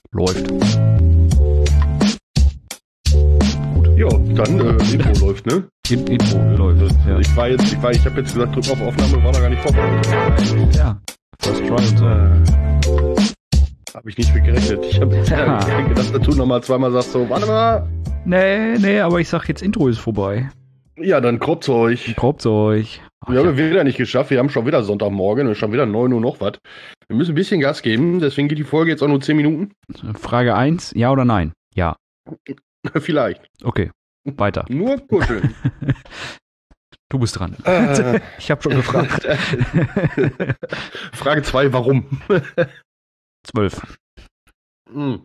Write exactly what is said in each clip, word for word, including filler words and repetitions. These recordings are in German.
Läuft. Gut. Ja, dann äh, Intro läuft, ne? In, Intro läuft. Ja. Ich war jetzt, ich war, ich habe jetzt gesagt, drück auf Aufnahme, war da gar nicht vorbereitet. Ja. First try und so. Äh, habe ich nicht mit gerechnet. Ich habe Ja. ja. gedacht, dass du nochmal zweimal sagst so, warte mal. Nee, nee, aber ich sag jetzt, Intro ist vorbei. Ja, dann kropft's euch. Probt's euch. Ach, Wir haben ja. wieder nicht geschafft. Wir haben schon wieder Sonntagmorgen und schon wieder neun Uhr noch was. Wir müssen ein bisschen Gas geben, deswegen geht die Folge jetzt auch nur zehn Minuten. Frage eins, ja oder nein? Ja. Vielleicht. Okay, weiter. Nur kuscheln. Du bist dran. Äh. Ich habe schon gefragt. Frage zwei, warum? Zwölf. Hm.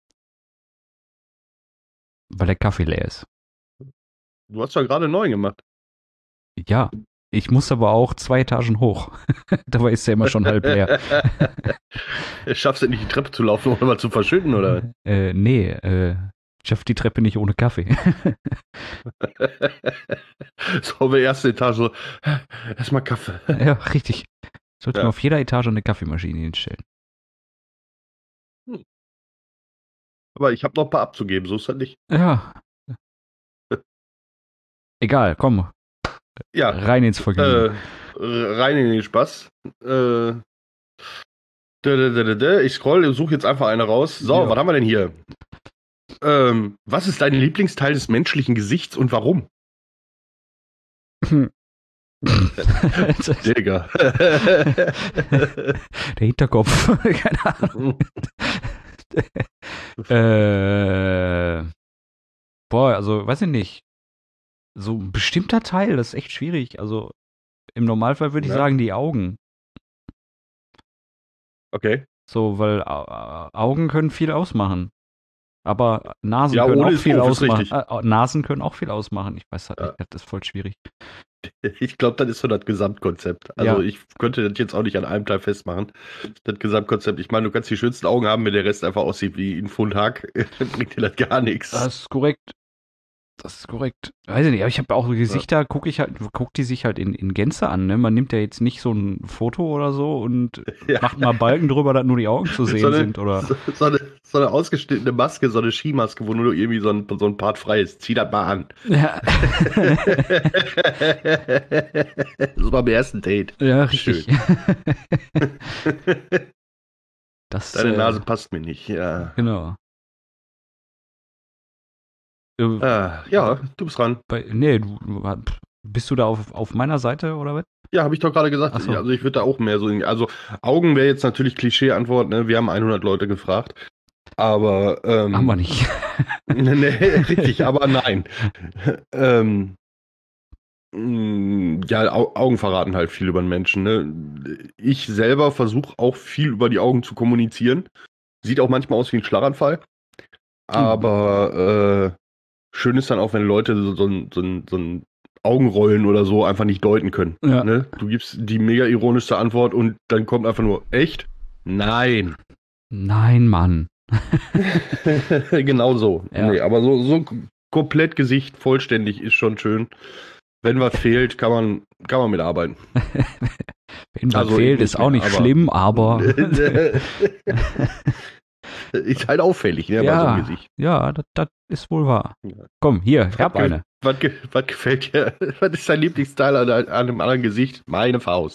Weil der Kaffee leer ist. Du hast doch gerade neun gemacht. Ja, ich muss aber auch zwei Etagen hoch. Dabei ist der immer schon halb leer. Schaffst du nicht, die Treppe zu laufen, ohne mal zu verschütten, oder? Äh, nee, äh, ich schaff die Treppe nicht ohne Kaffee. So, auf der ersten Etage so, erstmal Kaffee. Ja, richtig. Sollte Ja. man auf jeder Etage eine Kaffeemaschine hinstellen. Aber ich habe noch ein paar abzugeben, so ist das nicht. Ja. Egal, komm, Ja, rein ins Vergnügen. äh, rein in den Spaß. Äh, dä, dä, dä, dä, dä. Ich scroll, suche jetzt einfach eine raus. So, Ja. was haben wir denn hier? Ähm, was ist dein Lieblingsteil des menschlichen Gesichts und warum? Digga. Der Hinterkopf. Keine Ahnung. äh, boah, also, weiß ich nicht. So ein bestimmter Teil, das ist echt schwierig. Also, im Normalfall würde ich Ja. sagen, die Augen. Okay. So, weil Au- Augen können viel ausmachen. Aber Nasen Ja, können ohne auch ist viel doof, ist ausmachen. richtig. Äh, Nasen können auch viel ausmachen. Ich weiß halt Ja. nicht, das ist voll schwierig. Ich glaube, das ist so das Gesamtkonzept. Also Ja. ich könnte das jetzt auch nicht an einem Teil festmachen. Das Gesamtkonzept. Ich meine, du kannst die schönsten Augen haben, wenn der Rest einfach aussieht wie ein Pfund Hack. Bringt dir das gar nichts. Das ist korrekt. Das ist korrekt. Weiß ich nicht, aber ich habe auch Gesichter, gucke ich halt, guck die sich halt in, in Gänze an. Ne? Man nimmt ja jetzt nicht so ein Foto oder so und Ja. macht mal Balken drüber, dass nur die Augen zu sehen so eine, sind. Oder So, so, eine, so eine ausgeschnittene Maske, so eine Skimaske, wo nur irgendwie so ein, so ein Part frei ist. Zieh das mal an. ja. Das war beim ersten Date. Ja, richtig. Schön. Das, Deine äh, Nase passt mir nicht. Ja, Genau. Äh, ah, ja, du bist dran. bei, nee, du, du- bist du da auf, auf meiner Seite oder was? Ja, habe ich doch gerade gesagt. Ach so. Also ich würde da auch mehr so... in- Also Augen wäre jetzt natürlich Klischee-Antwort. Ne? Wir haben hundert Leute gefragt. Aber... Ähm, Haben wir nicht. Nee, nee, richtig, aber nein. ähm, mh, ja, Au Augen verraten halt viel über den Menschen. Ne? Ich selber versuche auch viel über die Augen zu kommunizieren. Sieht auch manchmal aus wie ein Schlaganfall. Aber äh, schön ist dann auch, wenn Leute so, so, ein- so, ein- so ein Augenrollen oder so einfach nicht deuten können. Ja. Ne? Du gibst die mega ironischste Antwort und dann kommt einfach nur, echt? Nein. Nein, Mann. Genau so. Ja. Nee, aber so, so komplett Gesicht vollständig ist schon schön. Wenn was fehlt, kann man, kann man mitarbeiten. Wenn was Also, fehlt, nicht ist auch nicht mehr, aber- schlimm, aber Ist halt auffällig, ne, bei so ja, einem Gesicht. ja, das, das ist wohl wahr. Ja. Komm, hier, ich hab Was ge- eine. Was, ge was gefällt dir? Was ist dein Lieblingsteil an, an einem anderen Gesicht? Meine Faust.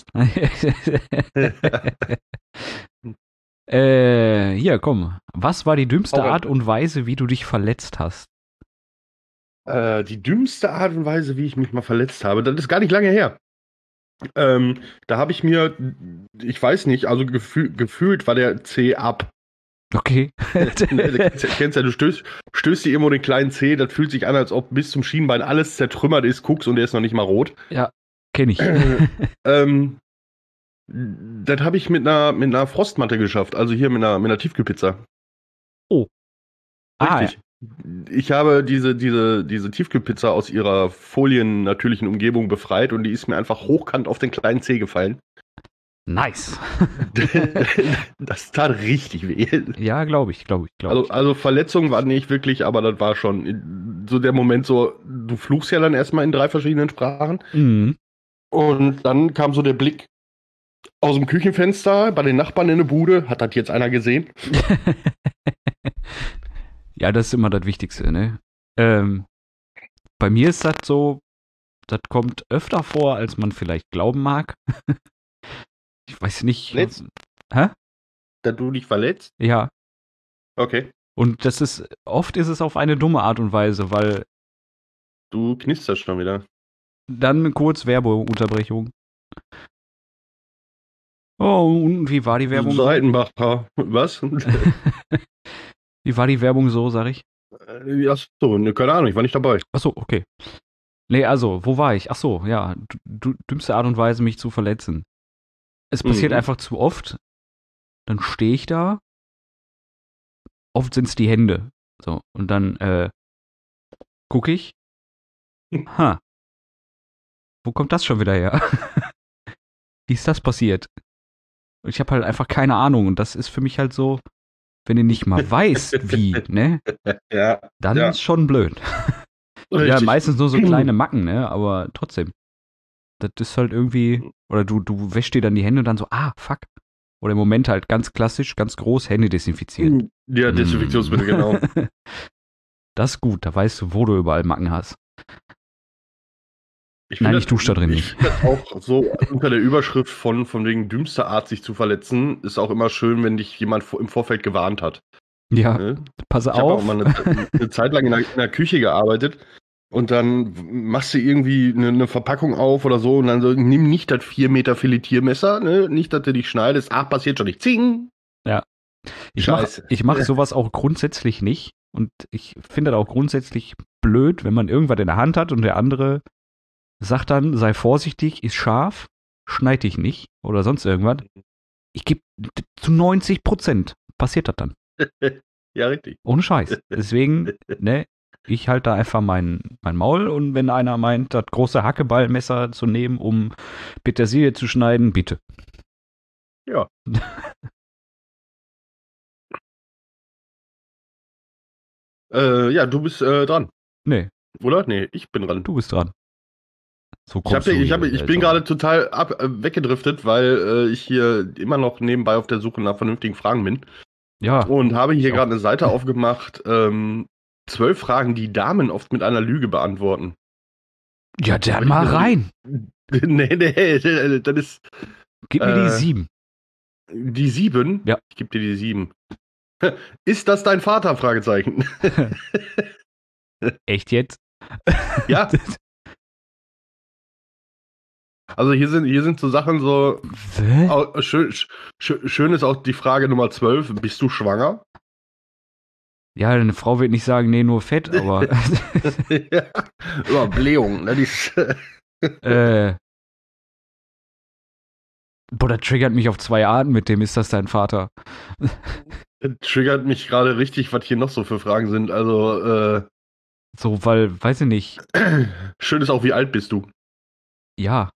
äh, hier, komm. Was war die dümmste Hau rein. Art und Weise, wie du dich verletzt hast? Äh, die dümmste Art und Weise, wie ich mich mal verletzt habe, das ist gar nicht lange her. Ähm, da habe ich mir, ich weiß nicht, also gefühl, gefühlt war der Zeh ab. Okay. Du kennst ja, kennst ja, du stößt, stößt dir irgendwo den kleinen Zeh, das fühlt sich an, als ob bis zum Schienbein alles zertrümmert ist, guckst und der ist noch nicht mal rot. Ja, kenn ich. Ähm, das habe ich mit einer, mit einer Frostmatte geschafft, also hier mit einer, mit einer Tiefkühlpizza. Ah, Richtig. Ich habe diese, diese, diese Tiefkühlpizza aus ihrer foliennatürlichen Umgebung befreit und die ist mir einfach hochkant auf den kleinen Zeh gefallen. nice. Das tat richtig weh. Ja, glaube ich, glaube ich, glaube Also, ich. also Verletzung war nicht wirklich, aber das war schon so der Moment so, du fluchst ja dann erstmal in drei verschiedenen Sprachen Mhm. und dann kam so der Blick aus dem Küchenfenster bei den Nachbarn in der Bude, hat das jetzt einer gesehen? Ja, das ist immer das Wichtigste, ne? Ähm, bei mir ist das so, das kommt öfter vor, als man vielleicht glauben mag. Ich weiß nicht. Verletzt? Hä? Da du dich verletzt? Ja. Okay. Und das ist, oft ist es auf eine dumme Art und Weise, weil Du knisterst schon wieder. dann kurz Werbeunterbrechung. Oh, und wie war die Werbung so? Seitenbacher. Was? Wie war die Werbung so, sag ich? Äh, Achso, ne, keine Ahnung, ich war nicht dabei. Achso, okay. Nee, also, wo war ich? Achso, ja, d- d- dümmste Art und Weise, mich zu verletzen. Es passiert Mhm. einfach zu oft. Dann stehe ich da. Oft sind es die Hände. So, und dann äh, gucke ich. Ha, wo kommt das schon wieder her? Wie ist das passiert? Und ich habe halt einfach keine Ahnung. Und das ist für mich halt so, wenn du nicht mal weißt, wie, ne? Ja, Dann ja, ist schon blöd. Ja, richtig. meistens nur so kleine Macken, ne? Aber trotzdem. Das ist halt irgendwie, oder du, du wäschst dir dann die Hände und dann so, ah, fuck. Oder im Moment halt ganz klassisch, ganz groß, Hände desinfizieren. Ja, Desinfektionsmittel, genau. Das ist gut, da weißt du, wo du überall Macken hast. Ich Nein, finde ich dusche da drin ich nicht. finde das auch so unter der Überschrift von, von wegen dümmster Art, sich zu verletzen, ist auch immer schön, wenn dich jemand vor- im Vorfeld gewarnt hat. Ja, Ne? pass Ich habe auch auf. mal eine, eine Zeit lang in der, in der Küche gearbeitet und dann machst du irgendwie eine, eine Verpackung auf oder so und dann so, nimm nicht das vier Meter Filetiermesser, ne? Nicht, dass du dich schneidest. Ach, passiert schon nicht. Zing! Ja. Ich mache Scheiße. ich mach sowas auch grundsätzlich nicht. Und ich finde das auch grundsätzlich blöd, wenn man irgendwas in der Hand hat und der andere sagt dann, sei vorsichtig, ist scharf, schneid dich nicht oder sonst irgendwas. Ich gebe zu neunzig Prozent passiert das dann. Ja, richtig. Ohne Scheiß. Deswegen, ne, ich halte da einfach mein, mein Maul und wenn einer meint, das große Hackeballmesser zu nehmen, um Petersilie zu schneiden, bitte. Ja. Äh, ja, du bist äh, dran, Nee, oder? Nee, ich bin dran. du bist dran. So Ich, hab, kommst du ich, hab, hier. ich jetzt bin auch. gerade total ab, äh, weggedriftet, weil äh, ich hier immer noch nebenbei auf der Suche nach vernünftigen Fragen bin. Ja, Und habe hier ich auch. gerade eine Seite aufgemacht, ähm, zwölf Fragen, die Damen oft mit einer Lüge beantworten. Ja, dann Aber ich mal mir so rein. die- Nee, nee, das ist Gib mir die äh, sieben. die sieben. Ja. Ich gebe dir die sieben. Ist das dein Vater? Fragezeichen. Echt jetzt? Ja. Also hier sind, hier sind so Sachen so. Hä? Au- Schön, schön, schön ist auch die Frage Nummer zwölf. Bist du schwanger? Ja, eine Frau wird nicht sagen, nee, nur Fett, aber Ja. Über Blähung. Ne? Die ist, äh, boah, das triggert mich auf zwei Arten mit dem, ist das dein Vater? triggert mich gerade richtig, was hier noch so für Fragen sind. Also, äh, So, weil, weiß ich nicht, schön ist auch, wie alt bist du? ja.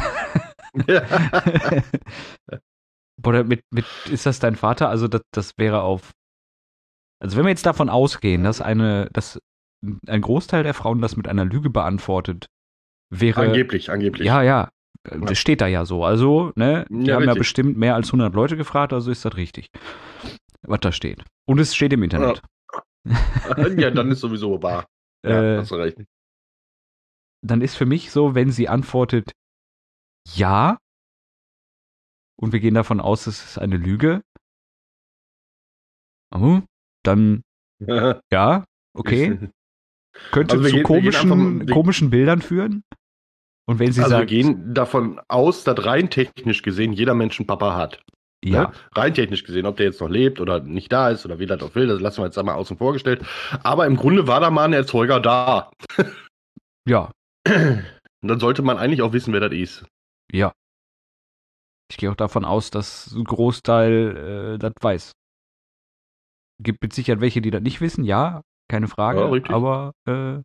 Boah, mit, mit, ist das dein Vater? Also, das, das wäre auf. Also, wenn wir jetzt davon ausgehen, dass eine, dass ein Großteil der Frauen das mit einer Lüge beantwortet, wäre. Angeblich, angeblich. Ja, ja. Das steht da ja so. Also, ne, die Ja, haben ja richtig. bestimmt mehr als hundert Leute gefragt, also ist das richtig. Was da steht. Und es steht im Internet. Ja, dann ist sowieso wahr. Ja, Äh, hast du recht. Dann ist für mich so, wenn sie antwortet ja, und wir gehen davon aus, es ist eine Lüge, oh, dann ja, okay, könnte Also wir zu gehen- wir gehen komischen, einfach- wir- komischen Bildern führen. Und wenn sie Also wir sagt, gehen davon aus, dass rein technisch gesehen jeder Mensch einen Papa hat. ja, Ne? Rein technisch gesehen, ob der jetzt noch lebt oder nicht da ist oder wie das auch will, das lassen wir jetzt einmal außen vor gestellt. Aber im Grunde war da mal ein Erzeuger da. ja, Und dann sollte man eigentlich auch wissen, wer das ist. ja. Ich gehe auch davon aus, dass ein Großteil äh, das weiß. Gibt mit Sicherheit welche, die das nicht wissen, ja, keine Frage, Ja, richtig. aber äh,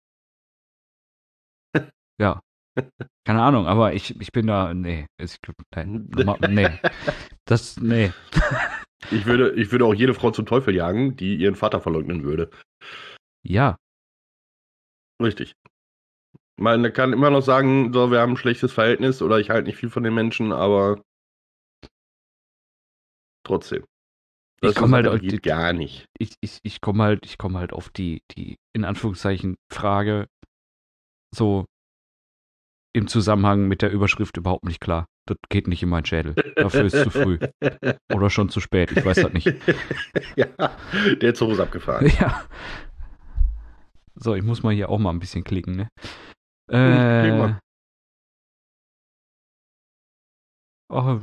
ja, keine Ahnung, aber ich, ich bin da, nee, ich, nein, nee, das, nee. Ich würde, ich würde auch jede Frau zum Teufel jagen, die ihren Vater verleugnen würde. Ja, Richtig. Man kann immer noch sagen, so, wir haben ein schlechtes Verhältnis oder ich halte nicht viel von den Menschen, aber trotzdem. Das ich komme ist- halt, geht die- gar nicht. ich, ich, ich komme halt, ich komme halt auf die, die, in Anführungszeichen, Frage so im Zusammenhang mit der Überschrift überhaupt nicht klar. Das geht nicht in meinen Schädel. Dafür ist zu früh. Oder schon zu spät, ich weiß das nicht. Ja, der Zug ist abgefahren. Ja. So, ich muss mal hier auch mal ein bisschen klicken, ne? klick Äh. mal. Ach,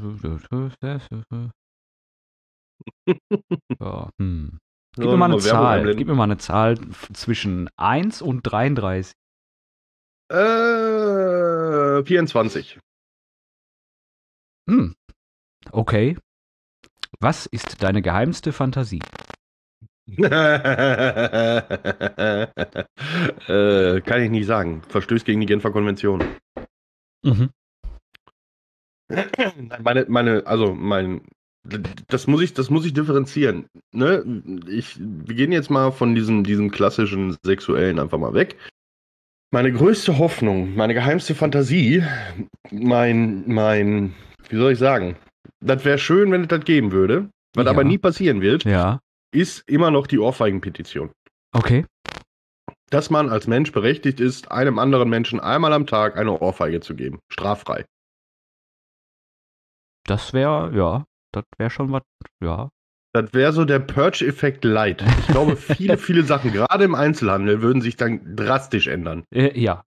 ja, hm. Gib So, mir mal eine mal Werbung Zahl. einblenden. Gib mir mal eine Zahl f- zwischen eins und dreiunddreißig. Äh, vierundzwanzig. Hm. Okay. Was ist deine geheimste Fantasie? äh, kann ich nicht sagen. Verstößt gegen die Genfer Konvention. Mhm. Nein, meine, meine, also mein, das muss ich, das muss ich differenzieren. Ne? Ich, wir gehen jetzt mal von diesem, diesem klassischen Sexuellen einfach mal weg. Meine größte Hoffnung, meine geheimste Fantasie, mein, mein, wie soll ich sagen? Das wäre schön, wenn es das geben würde, was Ja. aber nie passieren wird, Ja. ist immer noch die Ohrfeigenpetition. Okay. Dass man als Mensch berechtigt ist, einem anderen Menschen einmal am Tag eine Ohrfeige zu geben. Straffrei. Das wäre, ja, das wäre schon was, ja. Das wäre so der Purge-Effekt light. Ich glaube, viele, viele Sachen, gerade im Einzelhandel, würden sich dann drastisch ändern. Äh, ja.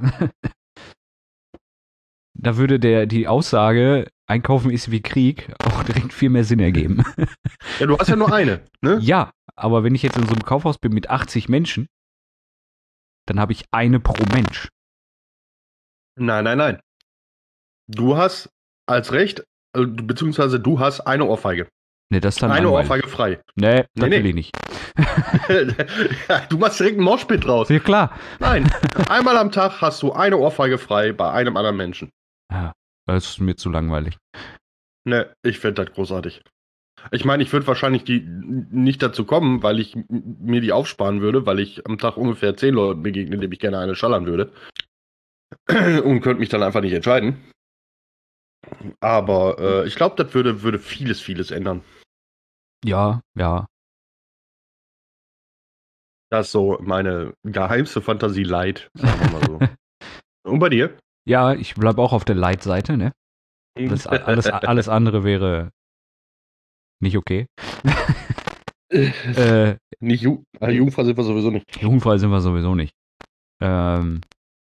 Da würde der, die Aussage, Einkaufen ist wie Krieg, auch direkt viel mehr Sinn ergeben. Ja, du hast ja nur eine, ne? Ja, aber wenn ich jetzt in so einem Kaufhaus bin mit achtzig Menschen, dann habe ich eine pro Mensch. Nein, nein, nein. Du hast als Recht, äh, beziehungsweise du hast eine Ohrfeige. Ne, das ist dann Eine langweilig. Ohrfeige frei. Nee, das Nee, will nee. ich nicht. Ja, du machst direkt einen Moshpit draus. Ja, klar. Nein, einmal am Tag hast du eine Ohrfeige frei bei einem anderen Menschen. Ja, das ist mir zu langweilig. Ne, ich fände das großartig. Ich meine, ich würde wahrscheinlich die nicht dazu kommen, weil ich m- mir die aufsparen würde, weil ich am Tag ungefähr zehn Leuten begegne, dem ich gerne eine schallern würde. Und könnte mich dann einfach nicht entscheiden. Aber äh, ich glaube, das würde, würde vieles, vieles ändern. Ja, ja. Das ist so meine geheimste Fantasie light, sagen wir mal so. Und bei dir? Ja, ich bleibe auch auf der Light-Seite, ne? Das, alles, alles andere wäre nicht okay. äh, Nicht Ju ah, Jungfrau sind wir sowieso nicht. Jugendfrei sind wir sowieso nicht. Ähm,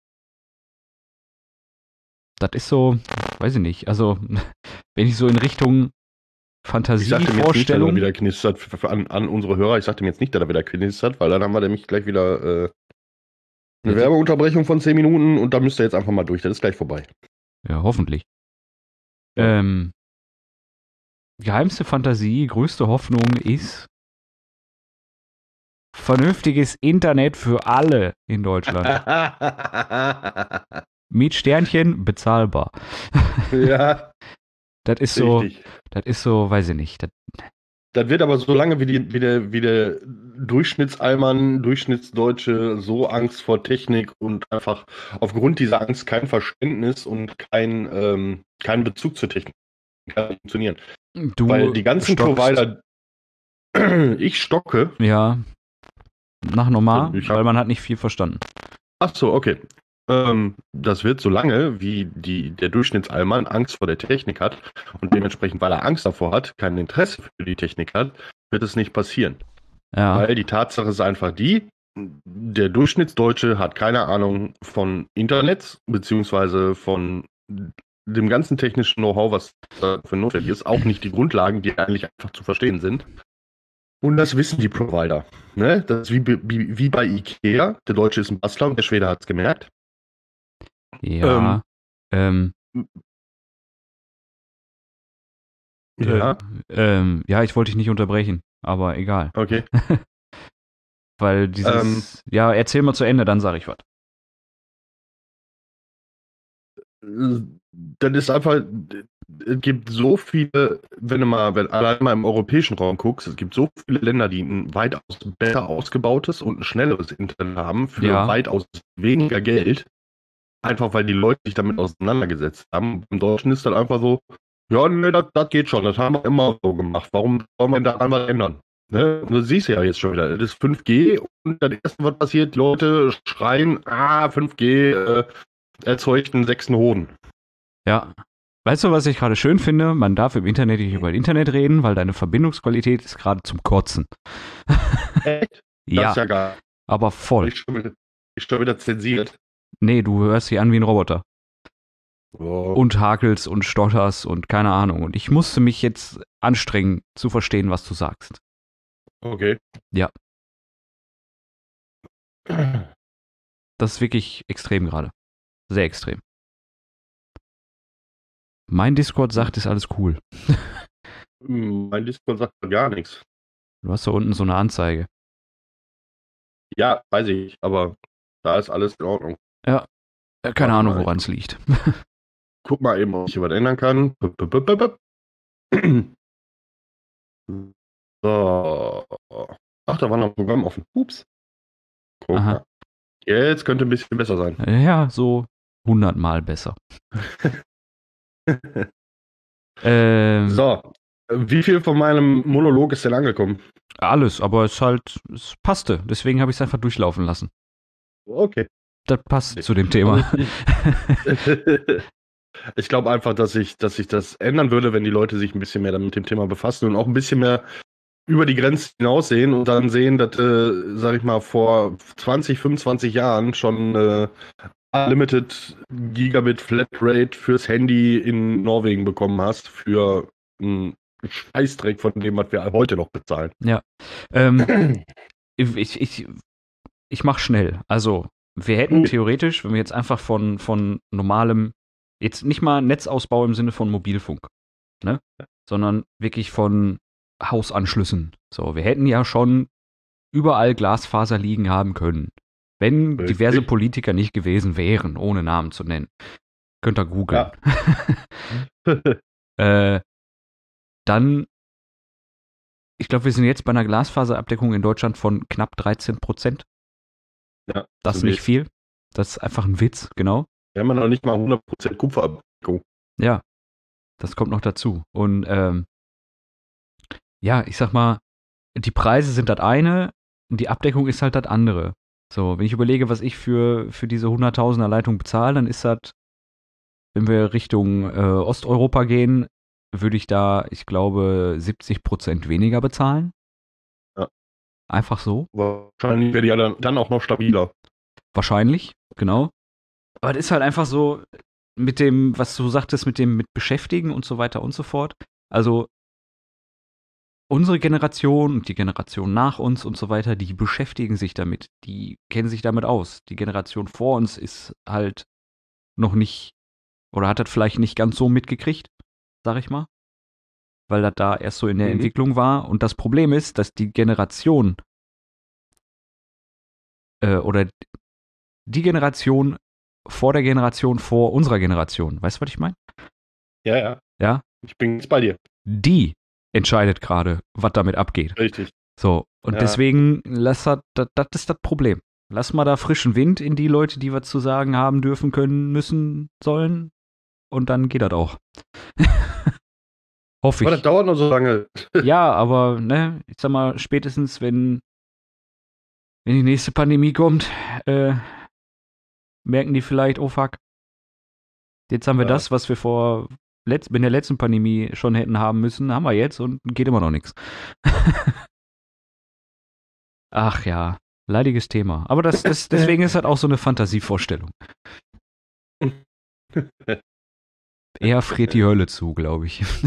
das ist so, weiß ich nicht. Also, wenn ich so in Richtung Ich sagte mir jetzt nicht, dass er Fantasievorstellung. wieder knistert für, für, an, an unsere Hörer. Ich sagte mir jetzt nicht, dass er wieder knistert, weil dann haben wir nämlich gleich wieder äh, eine Ja, Werbeunterbrechung von zehn Minuten und da müsst ihr jetzt einfach mal durch. Das ist gleich vorbei. Ja, hoffentlich. Ja. Ähm, geheimste Fantasie, größte Hoffnung ist vernünftiges Internet für alle in Deutschland. Mit Sternchen bezahlbar. Ja, Das ist so, richtig. das ist so, weiß ich nicht. Das, Das wird aber so lange, wie, die, wie, der, wie der Durchschnittsalmann, Durchschnittsdeutsche so Angst vor Technik und einfach aufgrund dieser Angst kein Verständnis und kein, ähm, kein Bezug zur Technik kann nicht funktionieren. du Weil die ganzen stockst, Provider, ich stocke. Ja, nach normal, Ich hab- weil man hat nicht viel verstanden. Ach so, okay. Ähm, das wird so lange, wie die, der Durchschnittsalmann Angst vor der Technik hat und dementsprechend, weil er Angst davor hat, kein Interesse für die Technik hat, wird es nicht passieren. Ja, Weil die Tatsache ist einfach die, der Durchschnittsdeutsche hat keine Ahnung von Internet, beziehungsweise von dem ganzen technischen Know-how, was dafür notwendig ist, auch nicht die Grundlagen, die eigentlich einfach zu verstehen sind. Und das wissen die Provider. Ne? Das ist wie, wie, wie bei Ikea. Der Deutsche ist ein Bastler und der Schwede hat es gemerkt. ja, ähm, Ja, ähm, ja, ich wollte dich nicht unterbrechen, aber egal. okay. Weil dieses, ja, erzähl mal zu Ende, dann sag ich was. Das ist einfach, es gibt so viele, wenn du mal, wenn allein mal im europäischen Raum guckst, es gibt so viele Länder, die ein weitaus besser ausgebautes und ein schnelleres Internet haben für Ja. weitaus weniger Geld. Einfach weil die Leute sich damit auseinandergesetzt haben. Im Deutschen ist dann einfach so, ja, nee, das, das geht schon, das haben wir immer so gemacht. Warum sollen wir daran was ändern? Ne? Du siehst ja jetzt schon wieder, das ist fünf G und das erste, was passiert, die Leute schreien, ah, fünf G äh, erzeugt einen sechsten Hoden. Ja. Weißt du, was ich gerade schön finde? Man darf im Internet nicht über Internet reden, weil deine Verbindungsqualität ist gerade zum Kotzen. Echt? Das Ja, ist ja geil. aber voll. Ich schon wieder, ich schon wieder zensiert. Nee, du hörst dich an wie ein Roboter. Oh. Und hakelst und stotterst und keine Ahnung. Und ich musste mich jetzt anstrengen, zu verstehen, was du sagst. Okay. Ja. Das ist wirklich extrem gerade. Sehr extrem. Mein Discord sagt, ist alles cool. Mein Discord sagt gar nichts. Du hast da unten so eine Anzeige. Ja, weiß ich, aber da ist alles in Ordnung. Ja, äh, keine Warte Ahnung, mal. woran es liegt. Guck mal eben, ob ich hier was ändern kann. Bup, bup, bup, bup. So. Ach, da war noch ein Programm offen. Ups. Guck Aha. mal. Jetzt könnte ein bisschen besser sein. Ja, so hundertmal besser. ähm, So. Wie viel von meinem Monolog ist denn angekommen? Alles, aber es halt, es passte. Deswegen habe ich es einfach durchlaufen lassen. Okay. Das passt zu dem Thema. Ich glaube einfach, dass ich, dass ich das ändern würde, wenn die Leute sich ein bisschen mehr mit dem Thema befassen und auch ein bisschen mehr über die Grenzen hinaussehen und dann sehen, dass, äh, sag ich mal, vor zwanzig, fünfundzwanzig Jahren schon äh, Unlimited Gigabit Flatrate fürs Handy in Norwegen bekommen hast, für einen Scheißdreck von dem, was wir heute noch bezahlen. Ja. Ähm, ich ich, ich mache schnell. Also, wir hätten theoretisch, wenn wir jetzt einfach von, von normalem, jetzt nicht mal Netzausbau im Sinne von Mobilfunk, ne? Sondern wirklich von Hausanschlüssen. So, wir hätten ja schon überall Glasfaser liegen haben können. Wenn Richtig. diverse Politiker nicht gewesen wären, ohne Namen zu nennen. Könnt ihr googeln. Ja. äh, dann, ich glaube, wir sind jetzt bei einer Glasfaserabdeckung in Deutschland von knapp dreizehn Prozent. Ja, das ist nicht Witz. viel. Das ist einfach ein Witz, genau. Wir haben ja noch nicht mal hundert Prozent Kupferabdeckung. Ja, das kommt noch dazu. Und ähm, ja, ich sag mal, die Preise sind das eine, die Abdeckung ist halt das andere. So, wenn ich überlege, was ich für, für diese hunderttausender Leitung bezahle, dann ist das, wenn wir Richtung äh, Osteuropa gehen, würde ich da, ich glaube, siebzig Prozent weniger bezahlen. Ja. Einfach so. Wahrscheinlich wäre die ja dann, dann auch noch stabiler. Wahrscheinlich, genau. Aber das ist halt einfach so mit dem, was du sagtest, mit dem mit Beschäftigen und so weiter und so fort. Also unsere Generation und die Generation nach uns und so weiter, die beschäftigen sich damit, die kennen sich damit aus. Die Generation vor uns ist halt noch nicht oder hat das vielleicht nicht ganz so mitgekriegt, sag ich mal, weil das da erst so in der Mhm. Entwicklung war. Und das Problem ist, dass die Generation äh, oder die Generation vor der Generation vor unserer Generation, weißt du, was ich meine? Ja, ja. Ja, Ich bin jetzt bei dir. die entscheidet gerade, was damit abgeht. Richtig. So, und Ja. deswegen, lass das, das, das ist das Problem. Lass mal da frischen Wind in die Leute, die was zu sagen haben dürfen, können, müssen, sollen. Und dann geht das auch. Hoffe Aber das ich. dauert noch so lange. Ja, aber, ne, ich sag mal, spätestens, wenn, wenn die nächste Pandemie kommt, äh, merken die vielleicht, oh fuck, jetzt haben wir Ja. das, was wir vor letzt, in der letzten Pandemie schon hätten haben müssen, haben wir jetzt und geht immer noch nichts. Ach ja, leidiges Thema. Aber das, das, deswegen ist das auch so eine Fantasievorstellung. Eher friert die Hölle zu, glaube ich. Ich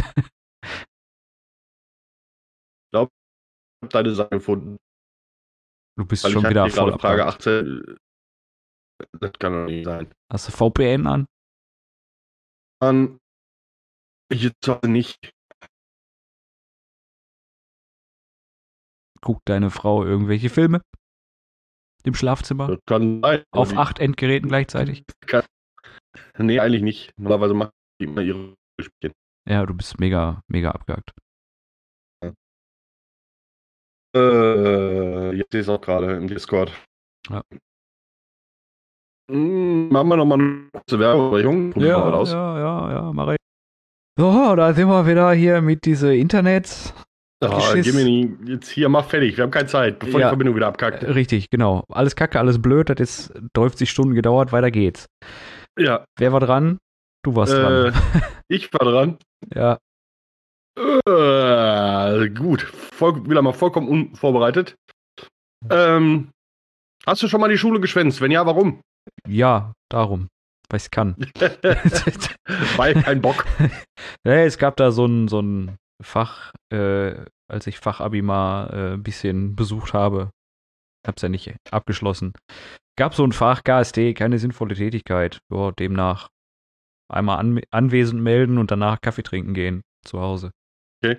habe deine Sache gefunden. Du bist Weil schon ich wieder hatte hier voll gerade Frage abgehakt. achtzehn. Das kann doch nicht sein. Hast du V P N an? Mann, ich jetzt heute nicht. Guckt deine Frau irgendwelche Filme? Im Schlafzimmer? Das kann sein. Auf Die- acht Endgeräten gleichzeitig? Kann, nee, eigentlich nicht. Normalerweise macht die immer ihre Spielchen. Ja, du bist mega, mega abgehakt. Äh, jetzt sehe ich es auch gerade im Discord. Ja. Hm, machen wir nochmal eine kurze Werbeunterbrechung. Probieren wir mal aus. ja, ja, ja, mach ich. So, da sind wir wieder hier mit diese Internets. Oh, Geschiss. Jiminy, jetzt hier, mach fertig. Wir haben keine Zeit, bevor Ja. die Verbindung wieder abkackt. Richtig, genau. Alles kacke, alles blöd, das ist dreißig Stunden gedauert, weiter geht's. Ja. Wer war dran? Du warst Äh, dran. ich war dran. Ja. Äh, gut. Voll, wieder mal vollkommen unvorbereitet. Ähm, hast du schon mal die Schule geschwänzt? Wenn ja, warum? Ja, darum. Weil ich kann. Weil kein Bock. Nee, es gab da so ein, so ein Fach, äh, als ich Fachabi mal äh, ein bisschen besucht habe. Hab's ja nicht abgeschlossen. Gab so ein Fach, K S D, keine sinnvolle Tätigkeit. Ja, demnach einmal an, anwesend melden und danach Kaffee trinken gehen zu Hause. Okay.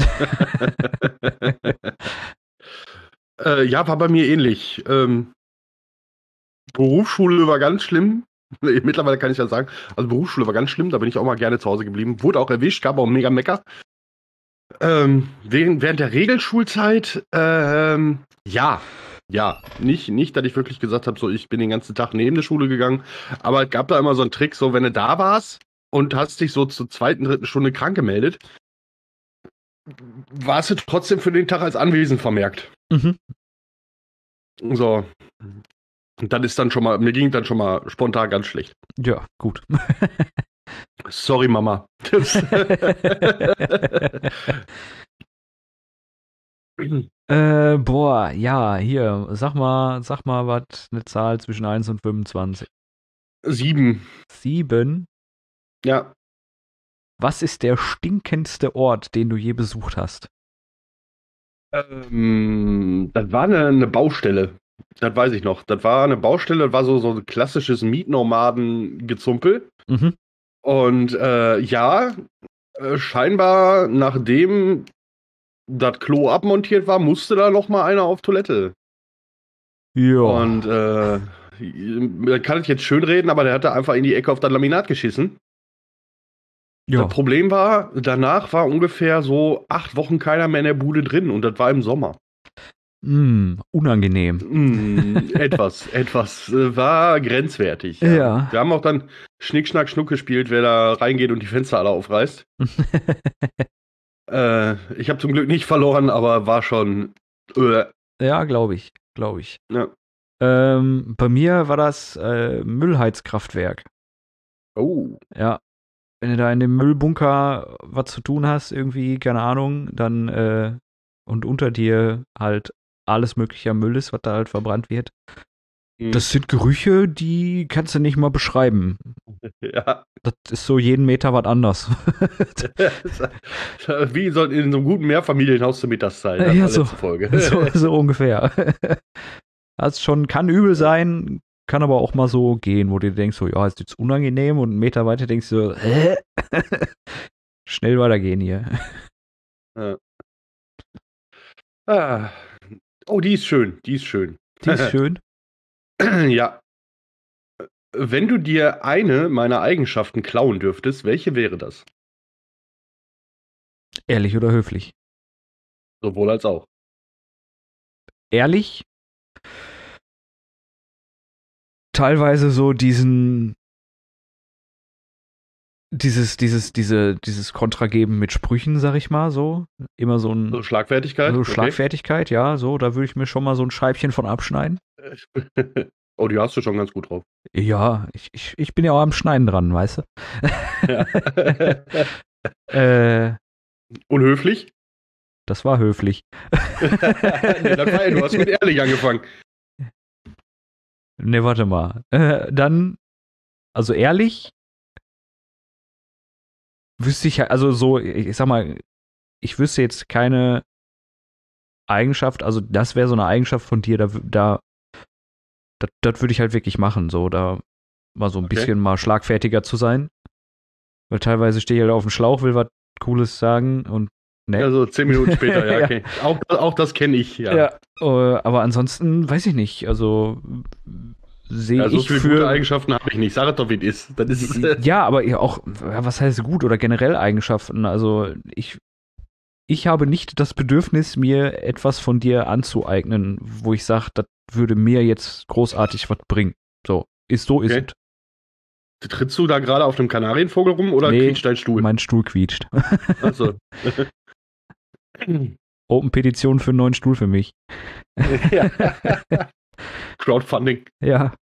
äh, ja, war bei mir ähnlich. Ähm, Berufsschule war ganz schlimm. Mittlerweile kann ich ja sagen, also Berufsschule war ganz schlimm, da bin ich auch mal gerne zu Hause geblieben. Wurde auch erwischt, gab auch mega Mecker. Ähm, während, während der Regelschulzeit, ähm, ja, ja, nicht, nicht, dass ich wirklich gesagt habe, so ich bin den ganzen Tag neben der Schule gegangen, aber es gab da immer so einen Trick, so wenn du da warst und hast dich so zur zweiten, dritten Stunde krank gemeldet, warst du trotzdem für den Tag als anwesend vermerkt. Mhm. So. Und dann ist dann schon mal, mir ging dann schon mal spontan ganz schlecht. Ja, gut. Sorry, Mama. äh, boah, ja, hier, sag mal, sag mal, was eine Zahl zwischen eins und fünfundzwanzig. Sieben. Sieben? Ja. Was ist der stinkendste Ort, den du je besucht hast? Ähm, das war eine, eine Baustelle. Das weiß ich noch. Das war eine Baustelle, das war so, so ein klassisches Mietnomaden-Gezumpel. Mhm. Und äh, ja, äh, scheinbar, nachdem das Klo abmontiert war, musste da noch mal einer auf Toilette. Ja. Und äh, man kann ich jetzt schön reden, aber der hatte einfach in die Ecke auf das Laminat geschissen. Ja. Das Problem war, danach war ungefähr so acht Wochen keiner mehr in der Bude drin und das war im Sommer. Mm, unangenehm. Mm, etwas, etwas äh, war grenzwertig. Ja. Ja. Wir haben auch dann Schnick, Schnack, Schnuck gespielt, wer da reingeht und die Fenster alle aufreißt. äh, ich habe zum Glück nicht verloren, aber war schon. Äh, Ja, glaube ich, glaube ich. ja. Ähm, bei mir war das äh, Müllheizkraftwerk. Oh. Ja. Wenn du da in dem Müllbunker was zu tun hast, irgendwie, keine Ahnung, dann äh, und unter dir halt alles mögliche an Müll ist, was da halt verbrannt wird. Hm. Das sind Gerüche, die kannst du nicht mal beschreiben. Ja. Das ist so jeden Meter was anders. Wie soll in so einem guten Mehrfamilienhaus zur Mittagszeit? Das Ja, war so, letzte Folge. so, so ungefähr. Das schon kann übel sein, kann aber auch mal so gehen, wo du denkst, so, ja, ist jetzt unangenehm und einen Meter weiter denkst du so, hä? Schnell weitergehen hier. Ja. Ah. Oh, die ist schön, die ist schön. Die ist schön. Ja. Wenn du dir eine meiner Eigenschaften klauen dürftest, welche wäre das? Ehrlich oder höflich? Sowohl als auch. Ehrlich? Teilweise so diesen dieses, dieses, diese, dieses Kontrageben mit Sprüchen, sag ich mal, so. Immer so ein So Schlagfertigkeit? so Okay. Schlagfertigkeit, ja, so, da würde ich mir schon mal so ein Scheibchen von abschneiden. Oh, die hast du schon ganz gut drauf. Ja, ich, ich, ich bin ja auch am Schneiden dran, weißt du? Ja. äh, Unhöflich? das war höflich. Nee, das war ja, du hast mit ehrlich angefangen. Ne, warte mal. Äh, dann, also ehrlich, wüsste ich, also so, ich sag mal, ich wüsste jetzt keine Eigenschaft, also das wäre so eine Eigenschaft von dir, da, da das, das würde ich halt wirklich machen, so, da mal so ein Okay. bisschen mal schlagfertiger zu sein. Weil teilweise stehe ich halt auf dem Schlauch, will was Cooles sagen und ne. Also zehn Minuten später, ja, Ja. okay. Auch, auch das kenne ich, ja. Ja, äh, aber ansonsten weiß ich nicht, also sehe Ja, so ich viele gute für Eigenschaften habe ich nicht. Sag es doch, wie es ist. Das ist äh, ja, aber ja auch, ja, was heißt gut oder generell Eigenschaften? Also ich, ich habe nicht das Bedürfnis, mir etwas von dir anzueignen, wo ich sage, das würde mir jetzt großartig was bringen. So, ist so, ist Okay. es. Trittst du da gerade auf dem Kanarienvogel rum oder Nee, quietscht dein Stuhl? Mein Stuhl quietscht. Also. Open Petition für einen neuen Stuhl für mich. Ja. Crowdfunding. Ja.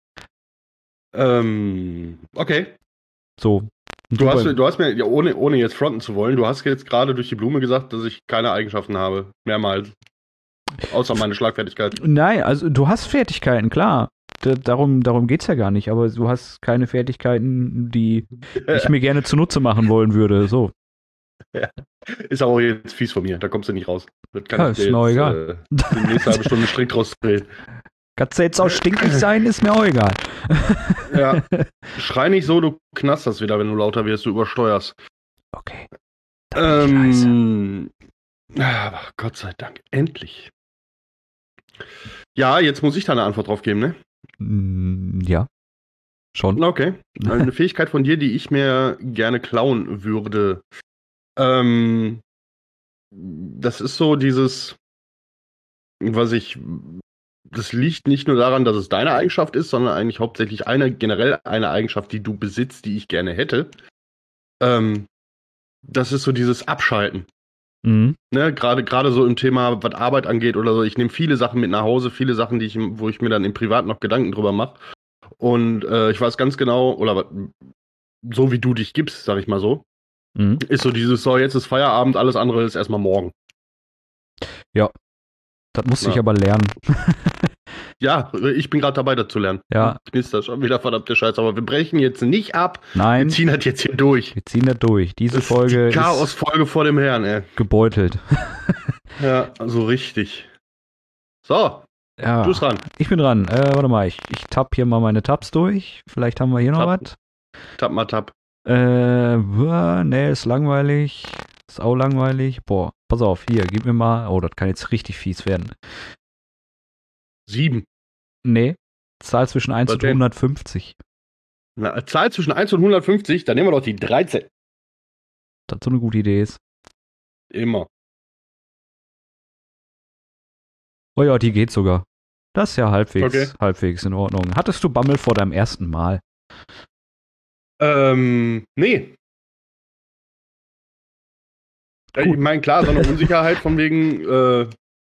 Ähm, okay. So. Du hast, du hast mir, ja, ohne, ohne jetzt fronten zu wollen, du hast jetzt gerade durch die Blume gesagt, dass ich keine Eigenschaften habe. Mehrmals. Außer meine Schlagfertigkeit. Nein, also du hast Fertigkeiten, klar. Da, darum darum geht es ja gar nicht, aber du hast keine Fertigkeiten, die ich mir gerne zunutze machen wollen würde. So. Ja. Ist aber auch jetzt fies von mir, da kommst du nicht raus. Das kann Ja, ich ist dir mir auch jetzt, egal. Äh, die nächste halbe Stunde strikt rausdrehen. Kannst du jetzt auch stinkig sein, ist mir auch egal. Ja. Schrei nicht so, du knasterst wieder, wenn du lauter wirst, du übersteuerst. Okay. Scheiße. Ähm, aber Gott sei Dank, endlich. Ja, jetzt muss ich da eine Antwort drauf geben, ne? Mm, ja. Schon. Okay. Eine Fähigkeit von dir, die ich mir gerne klauen würde. Ähm, das ist so dieses, was ich, das liegt nicht nur daran, dass es deine Eigenschaft ist, sondern eigentlich hauptsächlich eine, generell eine Eigenschaft, die du besitzt, die ich gerne hätte. Ähm, das ist so dieses Abschalten. Mhm. Ne, gerade gerade so im Thema, was Arbeit angeht oder so. Ich nehme viele Sachen mit nach Hause, viele Sachen, die ich, wo ich mir dann im Privat noch Gedanken drüber mache. Und äh, ich weiß ganz genau, oder so wie du dich gibst, sag ich mal so, Mhm. ist so dieses, so jetzt ist Feierabend, alles andere ist erstmal morgen. Ja. Das muss ich Ja. aber lernen. Ja, ich bin gerade dabei, das zu lernen. Ja. Ist das schon wieder verdammte Scheiße, aber wir brechen jetzt nicht ab. Nein. Wir ziehen das jetzt hier durch. Wir ziehen das durch. Diese Das Folge ist die Chaos-Folge vor dem Herrn, ey. ist gebeutelt. Ja, so richtig. So, Ja. du bist dran. Ich bin dran. Äh, warte mal, ich, ich tapp hier mal meine Tabs durch. Vielleicht haben wir hier noch Tab. was. Tap mal tap. Äh, buah, nee, ist langweilig. Ist auch langweilig. Boah, pass auf, hier, gib mir mal. Oh, das kann jetzt richtig fies werden. Sieben. Nee, Zahl zwischen eins Was und denn? hundertfünfzig. Na, Zahl zwischen eins und hundertfünfzig, dann nehmen wir doch die dreizehn. Das so eine gute Idee ist. Immer. Oh ja, die geht sogar. Das ist ja halbwegs, Okay. halbwegs in Ordnung. Hattest du Bammel vor deinem ersten Mal? Ähm, nee. Äh, Gut. Ich meine, klar, so eine Unsicherheit von wegen, äh,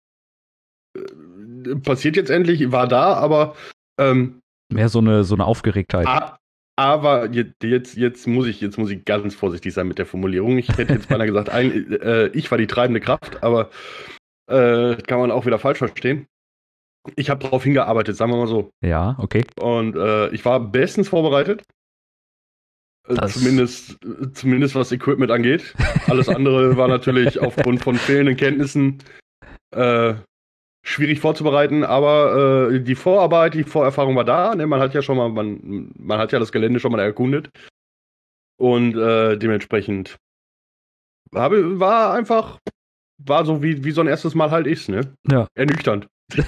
äh, passiert jetzt endlich, war da, aber, ähm, Mehr so eine, so eine Aufgeregtheit. A, aber jetzt, jetzt, jetzt, muss ich, jetzt muss ich ganz vorsichtig sein mit der Formulierung. Ich hätte jetzt beinahe gesagt, ein, äh, ich war die treibende Kraft, aber äh, kann man auch wieder falsch verstehen. Ich habe darauf hingearbeitet, sagen wir mal so. Ja, okay. Und äh, ich war bestens vorbereitet. Äh, Das- Zumindest, äh, zumindest was Equipment angeht. Alles andere war natürlich aufgrund von fehlenden Kenntnissen äh, schwierig vorzubereiten, aber äh, die Vorarbeit, die Vorerfahrung war da. Ne? Man hat ja schon mal, man, man hat ja das Gelände schon mal erkundet. Und äh, dementsprechend habe, war einfach, war so wie, wie so ein erstes Mal halt ist, ne? Ja. Ernüchternd.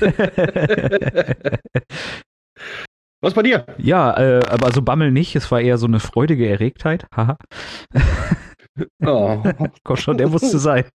Was bei dir? Ja, äh, aber so Bammel nicht. Es war eher so eine freudige Erregtheit. Haha. Oh. Komm schon, der musste sein.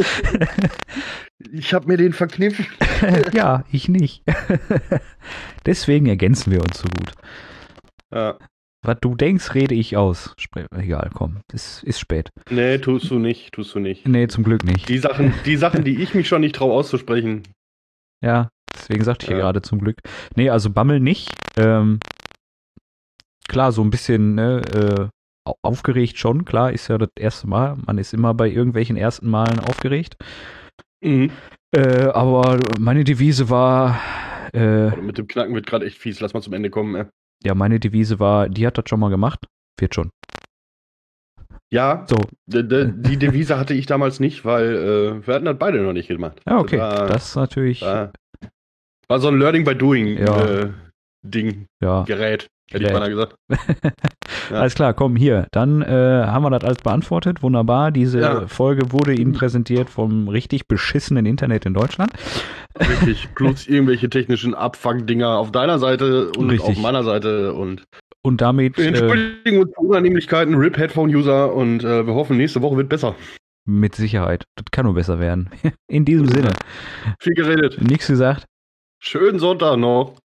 Ich habe mir den verkniffen. Ja, ich nicht. Deswegen ergänzen wir uns so gut. Ja. Was du denkst, rede ich aus. Spre Egal, komm. Es ist spät. Nee, tust du nicht, tust du nicht. Nee, zum Glück nicht. Die Sachen, die Sachen, die ich mich schon nicht traue auszusprechen. Ja, deswegen sagte ich ja Ja. gerade zum Glück. Nee, also Bammel nicht. Ähm, klar, so ein bisschen ne, äh, au- aufgeregt schon. Klar, ist ja das erste Mal. Man ist immer bei irgendwelchen ersten Malen aufgeregt. Mhm. Äh, aber meine Devise war, äh, Mit dem Knacken wird gerade echt fies. Lass mal zum Ende kommen. Ey. ja, meine Devise war, die hat das schon mal gemacht. Wird schon. Ja, So, d- d- die Devise hatte ich damals nicht, weil äh, wir hatten das beide noch nicht gemacht. ja, okay. Das war, Das ist natürlich, war, war so ein Learning by Doing Ja. äh, Ding, ja. Gerät, hätte ich Gerät. beinahe gesagt. Ja. Alles klar, komm, hier. Dann äh, haben wir das alles beantwortet. Wunderbar. Diese Ja. Folge wurde Ihnen präsentiert vom richtig beschissenen Internet in Deutschland. Richtig, plus irgendwelche technischen Abfuck-Dinger auf deiner Seite und Richtig. auf meiner Seite und Und damit wir äh, entschuldigen uns für Unannehmlichkeiten, R I P Headphone-User und äh, wir hoffen, nächste Woche wird besser. mit Sicherheit. Das kann nur besser werden. In diesem Sinne. Viel geredet. Nichts gesagt. Schönen Sonntag noch.